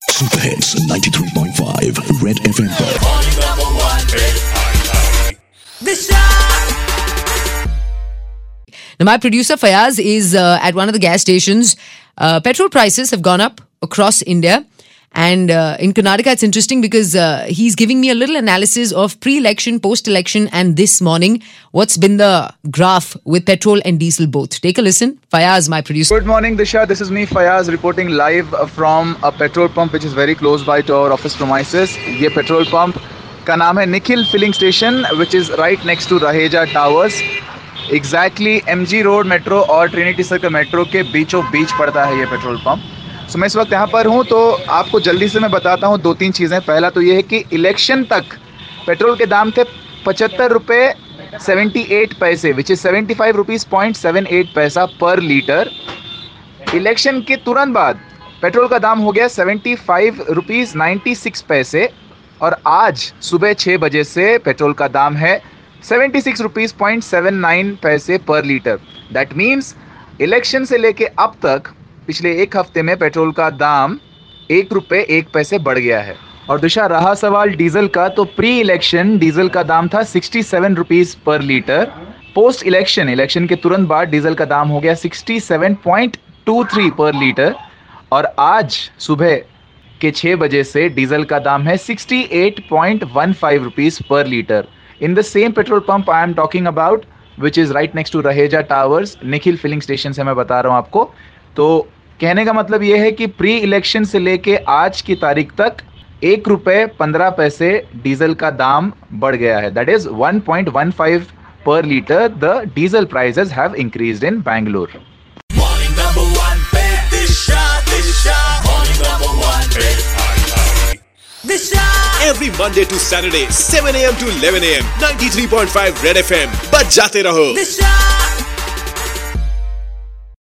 Super Hits 93.5 Red FM पर Now, my producer Fayaz is at one of the gas stations. Petrol prices have gone up across India. And in Karnataka, it's interesting because he's giving me a little analysis of pre-election, post-election, and this morning, what's been the graph with petrol and diesel both. Take a listen. Fayaz, my producer. Good morning, Disha. This is me, Fayaz, reporting live from a petrol pump which is very close by to our office premises. ये petrol pump का नाम है Nikhil filling station, which is right next to Raheja Towers. Exactly MG Road Metro और Trinity Circle Metro के बीचों बीच पड़ता है ये पेट्रोल पंप. So, मैं इस वक्त यहाँ पर हूँ तो आपको जल्दी से मैं बताता हूँ 2-3 चीज़ें. पहला तो ये है कि इलेक्शन तक पेट्रोल के दाम थे 75 रुपये 78 पैसे विच इज़ 75 रुपीज़ 0.78 पैसा पर लीटर. इलेक्शन के तुरंत बाद पेट्रोल का दाम हो गया 75 रुपीज़ 96 पैसे और आज सुबह 6 बजे से पेट्रोल का दाम है 76 रुपीज़ 0.79 पैसे पर लीटर. दैट मीन्स इलेक्शन से लेके अब तक पिछले एक हफ्ते में पेट्रोल का दाम 1 रुपये 1 पैसे बढ़ गया है. और दूसरा रहा सवाल डीजल का, तो प्री इलेक्शन डीजल का दाम था 67 rupees per litre. Post election के तुरंत बाद डीजल का दाम हो गया 67.23 पर लीटर और आज सुबह के 6 बजे से डीजल का दाम है 68.15 rupees per litre. In the same petrol pump I am talking about which is right next to Raheja Towers, Nikhil filling station से मैं बता रहा हूँ आपको. तो कहने का मतलब ये है कि प्री इलेक्शन से लेके आज की तारीख तक 1 रुपये 15 पैसे डीजल का दाम बढ़ गया है. That is 1.15 per litre. The diesel prices have increased in Bangalore. Every Monday to Saturday, 7 a.m. to 11 a.m. 93.5 Red FM. बच जाते रहो.